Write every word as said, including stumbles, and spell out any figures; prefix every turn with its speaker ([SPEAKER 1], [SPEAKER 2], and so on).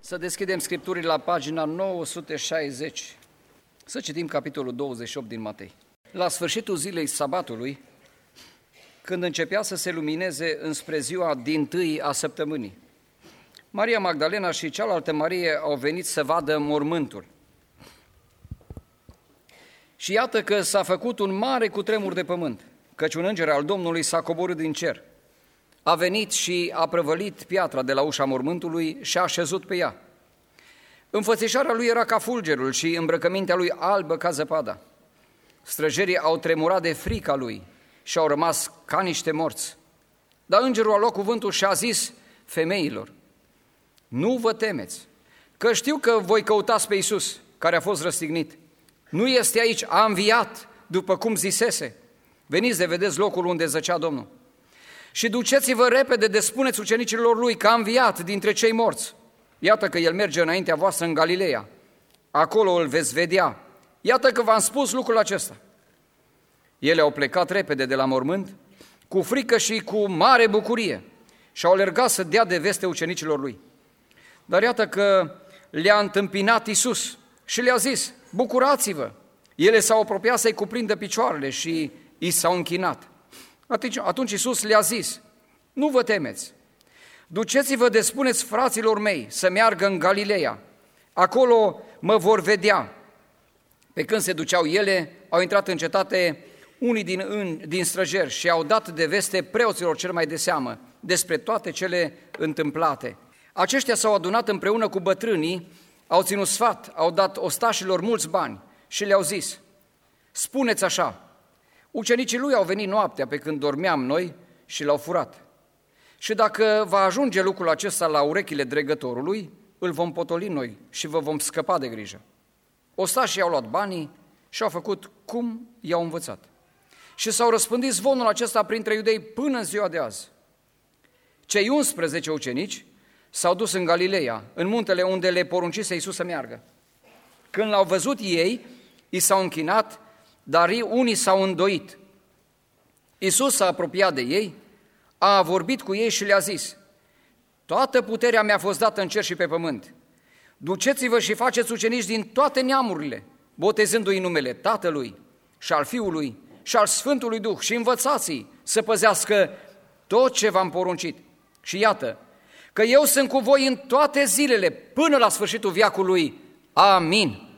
[SPEAKER 1] Să deschidem Scripturile la pagina nouă sute șaizeci, să citim capitolul douăzeci și opt din Matei. La sfârșitul zilei sabatului, când începea să se lumineze înspre ziua dintâi a săptămânii, Maria Magdalena și cealaltă Marie au venit să vadă mormântul. Și iată că s-a făcut un mare cutremur de pământ, căci un înger al Domnului s-a coborât din cer. A venit și a prăvălit piatra de la ușa mormântului și a așezut pe ea. Înfățișarea lui era ca fulgerul și îmbrăcămintea lui albă ca zăpada. Străjerii au tremurat de frica lui și au rămas ca niște morți. Dar îngerul a luat cuvântul și a zis femeilor: nu vă temeți, că știu că voi căutați pe Iisus, care a fost răstignit. Nu este aici, a înviat, după cum zisese. Veniți de vedeți locul unde zăcea Domnul. Și duceți-vă repede de spuneți ucenicilor lui că a înviat dintre cei morți. Iată că el merge înaintea voastră în Galileea. Acolo îl veți vedea. Iată că v-am spus lucrul acesta. Ele au plecat repede de la mormânt, cu frică și cu mare bucurie, și au alergat să dea de veste ucenicilor lui. Dar iată că le-a întâmpinat Iisus și le-a zis: bucurați-vă! Ele s-au apropiat să-i cuprindă picioarele și i s-au închinat. Atunci, atunci Iisus le-a zis: nu vă temeți! Duceți-vă de spuneți fraților mei să meargă în Galileea, acolo mă vor vedea. Pe când se duceau ele, au intrat în cetate unii din, în, din străjeri și au dat de veste preoților cel mai de seamă despre toate cele întâmplate. Aceștia s-au adunat împreună cu bătrânii, au ținut sfat, au dat ostașilor mulți bani și le-au zis: spuneți așa, ucenicii lui au venit noaptea pe când dormeam noi și l-au furat. Și dacă va ajunge lucrul acesta la urechile dregătorului, îl vom potoli noi și vă vom scăpa de grijă. Ostașii au luat banii și au făcut cum i-au învățat. Și s-au răspândit zvonul acesta printre iudei până în ziua de azi. Cei unsprezece ucenici s-au dus în Galileea, în muntele unde le poruncise Iisus să meargă. Când l-au văzut ei, i s-au închinat, dar unii s-au îndoit. Iisus s-a apropiat de ei, a vorbit cu ei și le-a zis: toată puterea mi-a fost dată în cer și pe pământ. Duceți-vă și faceți ucenici din toate neamurile, botezându-i în numele Tatălui și al Fiului și al Sfântului Duh și învățați-i să păzească tot ce v-am poruncit. Și iată că eu sunt cu voi în toate zilele, până la sfârșitul veacului. Amin.